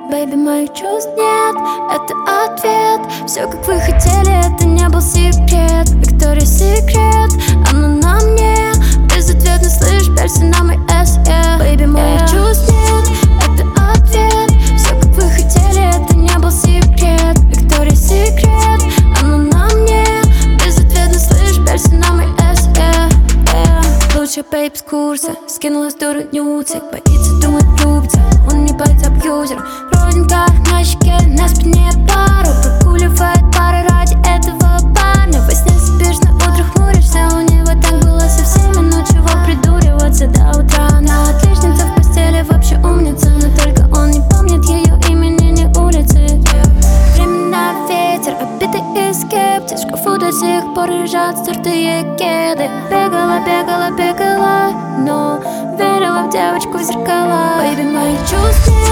Бэйби, моих чувств нет, это ответ. Все как вы хотели, это не был секрет. Виктория секрет, она на мне. Безответно слышь, перси на мой эс, yeah. Бэйби, моих чувств нет, это ответ. Все как вы хотели, это не был секрет. Виктория секрет, она на мне. Безответно слышь, перси на мой эс, yeah, yeah. Лучше бэйб с курса, скинулась дура нюцик. Боится думать любится, он не боится абьюзер. Родинка на щеке, на спине пару. Прогуливает пары ради этого парня. Во сне спишь, на утро хмуришься. У него так было со всеми, ну чего придуриваться до утра. Она отличница в постели, вообще умница. Но только он не помнит ее имени, ни улицы. Времена ветер, обитый и скептик. В шкафу до сих пор лежат стертые кеды. Бегала, бегала, бегала, но верила в девочку в зеркала. Бэйби, моих чувств нет.